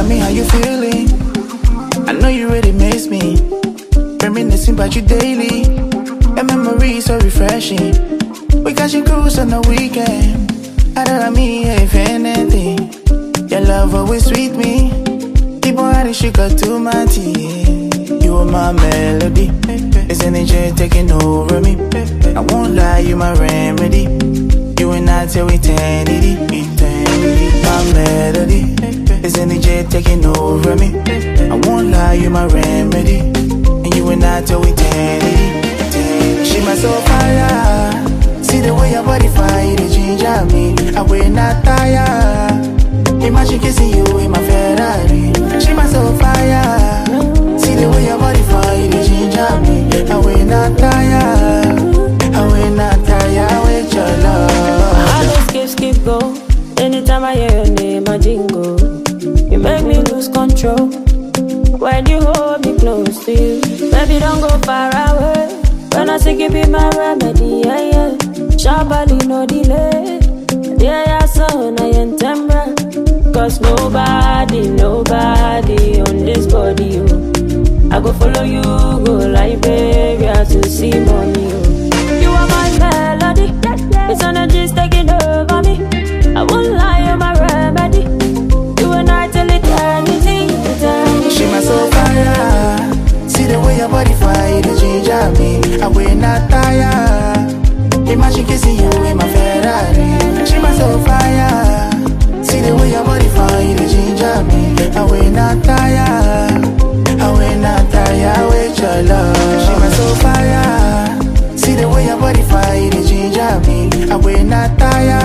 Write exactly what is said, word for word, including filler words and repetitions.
tell me how you feeling. I know you really miss me. Reminiscing about you daily. A memory so refreshing. We got you cruise on the weekend. I don't know me if anything. Your love always sweet me. People had the sugar to my tea. You are my melody. It's energy taking over me. I won't lie, you my remedy. You and I till eternity, eternity. My melody. It's energy taking over me. I won't lie, you my remedy. And you and I till eternity, eternity. She my soul fire. See the way your body fight, it ginger me. I will not tire. Imagine kissing you in my Ferrari. She my soul fire. See the way your body fight, it ginger me. I will not tire. I will not tire with your love. I just skip, skip, go. Anytime I hear your name, I jingle. You make me lose control. When you hold me close to you, baby, don't go far away. When I sing, you be my remedy, yeah, yeah. Shabali, no delay. Yeah, yeah, son, I am Tembra. Cause nobody, nobody on this body, oh. I go follow you, go Liberia to see mommy, oh. You are my melody, it's energy's taking over me. I won't lie, you're my remedy. You and I till eternity, eternity. She my soul fire. See the way your body fight, it ginger me. I will not tire. Imagine kissing you in my Ferrari. She my soul fire. See the way your body fight, it ginger me. I will not tire. I will not tire with your love. She my soul fire. See the way your body fight, it ginger me. I will not tire.